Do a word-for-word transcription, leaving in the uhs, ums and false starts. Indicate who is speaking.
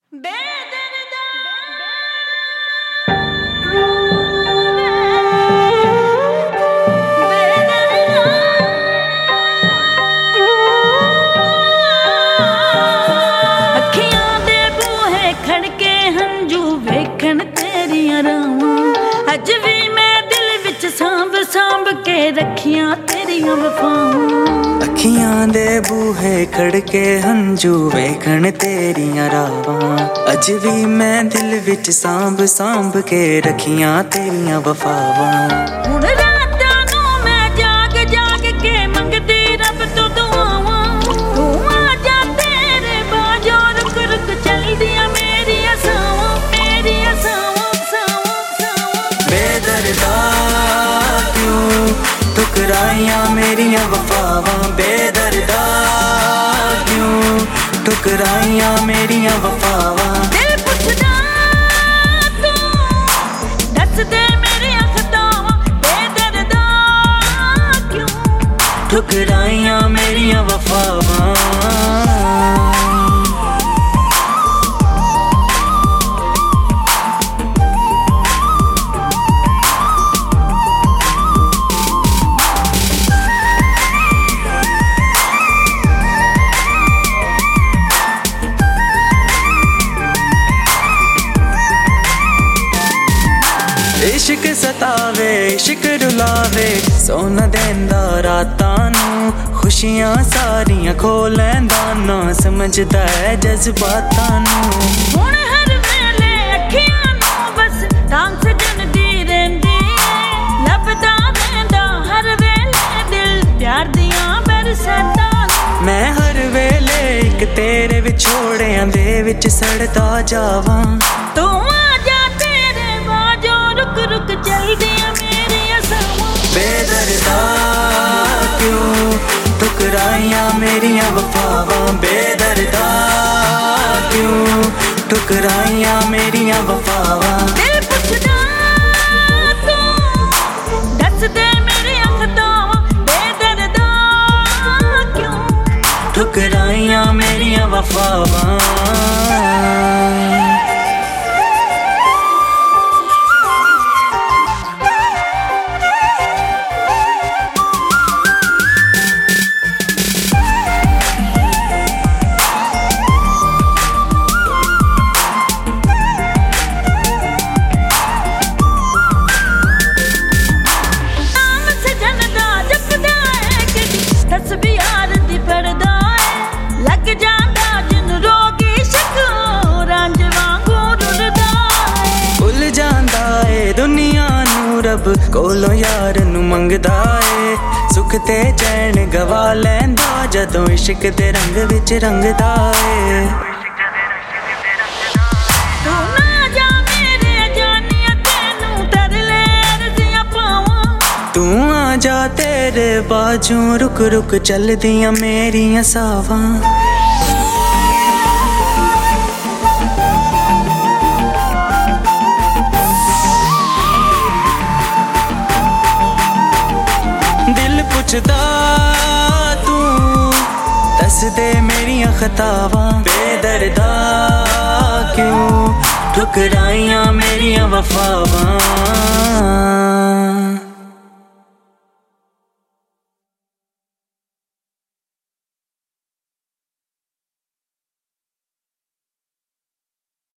Speaker 1: अखियां दे बूहे खड़के हंजू वेखण तेरियां रावां अज भी मैं दिल विच सांभ सांभ के रखियां तेरियां वफावां।
Speaker 2: अखियां दे बूहे खड़के हंजू वेखण तेरियां रावां अज भी मैं दिल विच सांभ सांभ के रखियां तेरियां वफावां।
Speaker 1: हुण रातां नूं मैं जाग जाग के मंगदी रब तो दुआवां तू आ जा तेरे बाजो रुक रुक चलदियां मेरियां सावां मेरियां सावां सावां सावां।
Speaker 2: बेदर्दा क्यों ठुकराइयां मेरियां वफावां बेदर्दा क्यों ठुकराइयां मेरियां वफावां।
Speaker 1: दिल पुछदा तू दस दे मेरियां खतावां बेदर्दा क्यों
Speaker 2: ठुकराइयां मेरियां वफावां। इश्क सतावे इश्क रुलावे सोना देंदा रातां नूं खुशियां सारियां खो लैंदा ना समझदा है जज्बातां नूं।
Speaker 1: हुण हर वेले अखियां नूं बस तांग सजन दी रहिंदी लभदा वेंदा हर वेले दिल प्यार दियां बरसातां।
Speaker 2: मैं हर वेले इक तेरे विछोड़ियां दे विच सड़दा जावां
Speaker 1: तू आ जा तेरे बाजो रुक रुक चलदियां मेरियां सावां।
Speaker 2: बेदर्दा क्यों ठुकराइयां मेरियां वफावां बेदर्दा क्यों ठुकराइयां मेरियां वफावां।
Speaker 1: दिल पुछदा तू दस दे मेरियां खतावां बेदर्दा क्यों
Speaker 2: ठुकराइयां मेरियां वफावां। रब कोलों यार नू मंगदा ए सुख ते चैन गवा लैंदा जदों इश्क दे रंग विच रंगदा ए।
Speaker 1: तू ना जा मेरे जानिया तैनू तरले अर्जियां पावां
Speaker 2: तू आ जा तेरे बाजू रुक रुक चलदियां मेरियां सावां। दिल पुछदा तू दस दे मेरियां खतावां बेदर्दा क्यों ठुकराइयां मेरियां वफावां।